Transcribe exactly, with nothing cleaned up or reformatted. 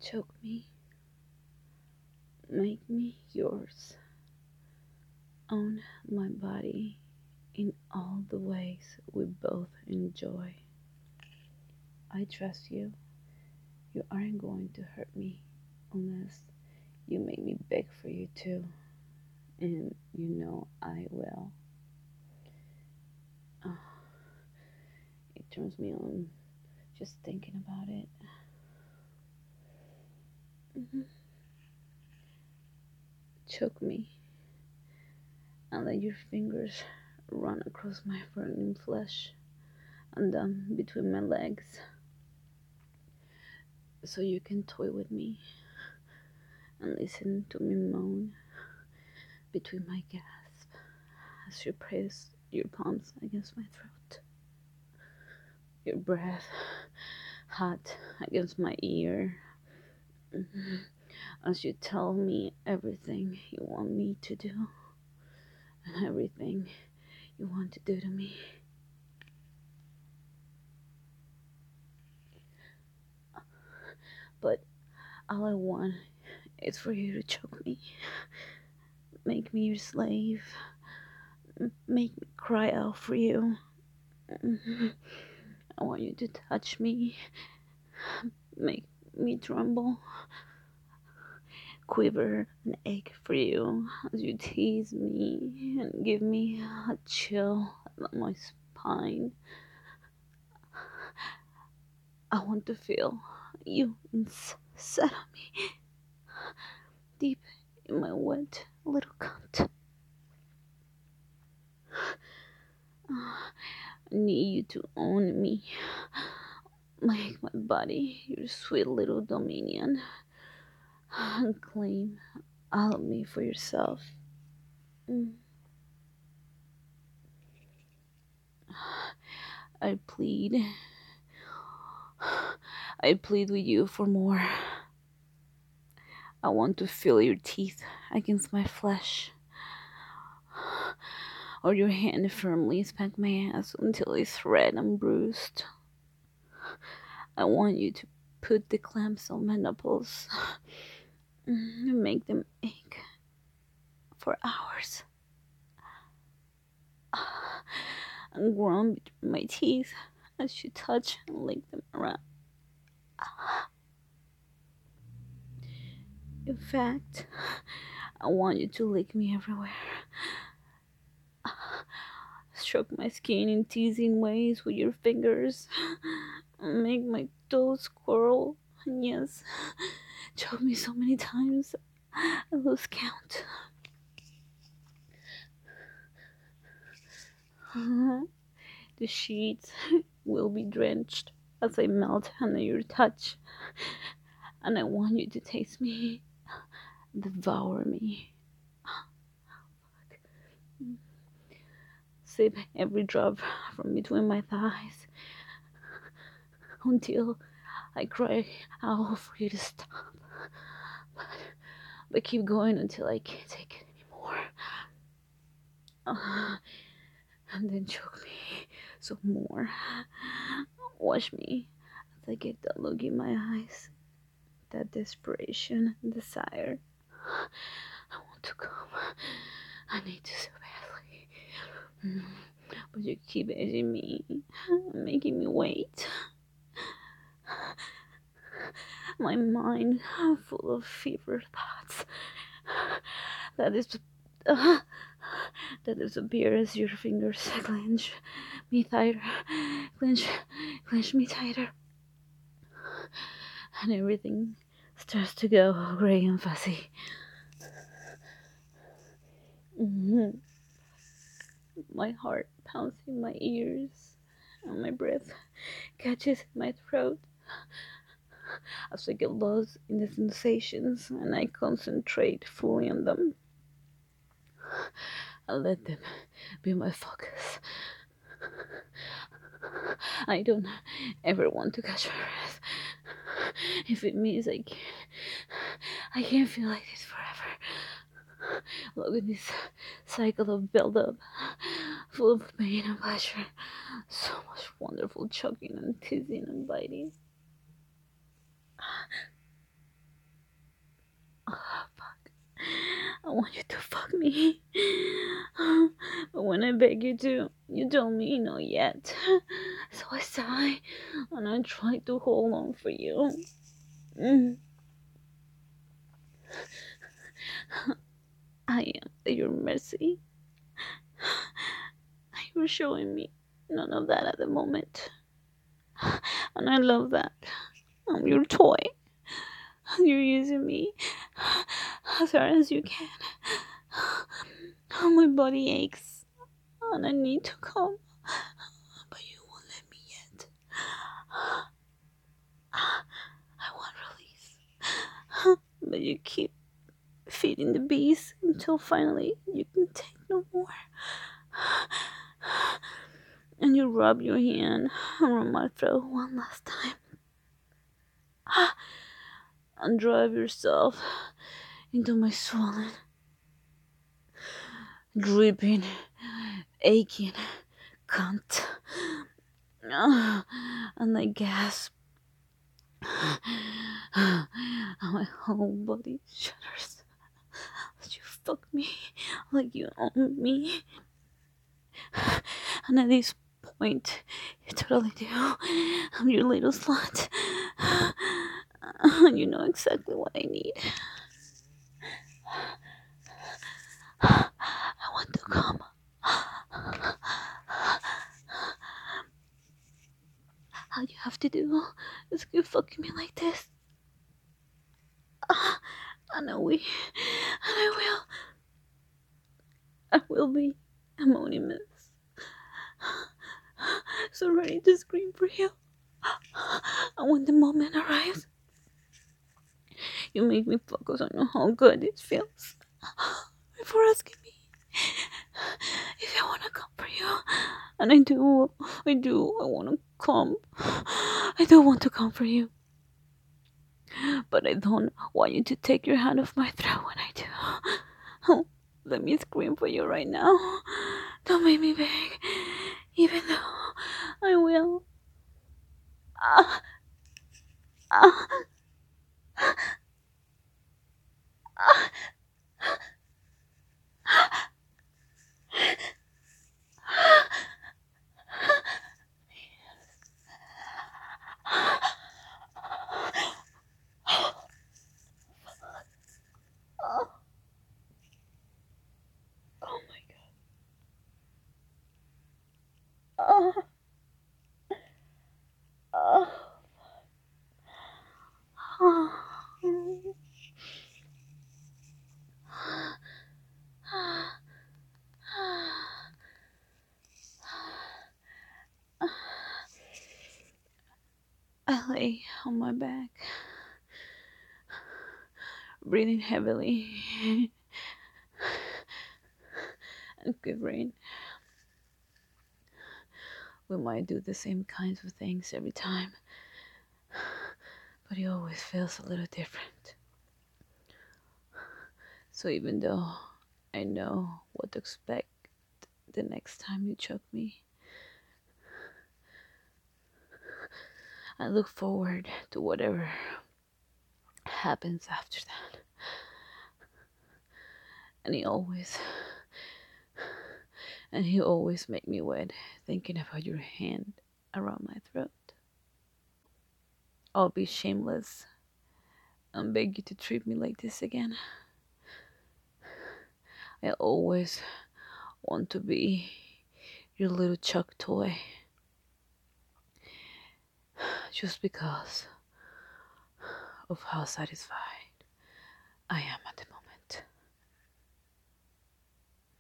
Choke me, make me yours. Own my body in all the ways we both enjoy. I trust you. You aren't going to hurt me unless you make me beg for you too. And you know I will. Oh, it turns me on just thinking about it. Mhm. Choke me and let your fingers run across my burning flesh and down between my legs so you can toy with me and listen to me moan between my gasps as you press your palms against my throat. Your breath hot against my ear. Mhm. As you tell me everything you want me to do and everything you want to do to me. But all I want is for you to choke me, make me your slave, make me cry out for you. Mhm. I want you to touch me, make me tremble, quiver and ache for you as you tease me and give me a chill along my spine. I want to feel you inside of me, deep in my wet little cunt. I need you to own me, make my body your sweet little dominion, and claim all of me for yourself. Mm. I plead. I plead with you for more. I want to feel your teeth against my flesh, or your hand firmly spank my ass until it's red and bruised. I want you to put the clamps on my nipples and make them ache for hours. And groan between my teeth as you touch and lick them around. In fact, I want you to lick me everywhere. Stroke my skin in teasing ways with your fingers. Make my toes curl. And yes, choke me so many times I lose count. The sheets will be drenched as I melt under your touch. And I want you to taste me, devour me. Sip every drop from between my thighs until I cry out for you to stop. But, but keep going until I can't take it anymore. Uh, and then choke me some more. Watch me as I get that look in my eyes, that desperation and desire. I want to come. I need to so badly. Mm. But you keep edging me, making me wait. My mind full of fever thoughts that is uh, that disappear as your fingers clench me tighter, clench, clench me tighter, and everything starts to go gray and fuzzy. Mm-hmm. My heart pounds in my ears, and my breath catches in my throat as I get lost in the sensations and I concentrate fully on them. I let them be my focus. I don't ever want to catch my breath. If it means I can't, I can't feel like this forever. Look at this cycle of build-up, full of pain and pleasure. So much wonderful choking and teasing and biting. I want you to fuck me. But when I beg you to, you told me no yet. So I sigh and I try to hold on for you. Mm. I am at your mercy. You're showing me none of that at the moment. And I love that. I'm your toy. You're using me as hard as you can. My body aches and I need to come, but you won't let me yet. I want release, but you keep feeding the beast until finally you can take no more. And you rub your hand around my throat one last time and drive yourself into my swollen, dripping, aching cunt. And I gasp. And my whole body shudders. You fuck me like you own me. And at this point, you totally do. I'm your little slut. And you know exactly what I need. I want to come. All you have to do is keep fucking me like this. And I will. And I will. I will be anonymous. So ready to scream for you. And when the moment arrives, you make me focus on how good it feels before asking me if I wanna come for you. And I do, I do, I wanna come. I do want to come for you. But I don't want you to take your hand off my throat when I do. Oh, let me scream for you right now. Don't make me beg, even though I will. Ah, ah, ah. Oh, oh my god. Oh, oh, oh. I lay on my back, breathing heavily and quivering. We might do the same kinds of things every time, but it always feels a little different. So even though I know what to expect the next time you choke me, I look forward to whatever happens after that. And he always, and he always make me wet thinking about your hand around my throat. I'll be shameless and beg you to treat me like this again. I always want to be your little chuck toy, just because of how satisfied I am at the moment.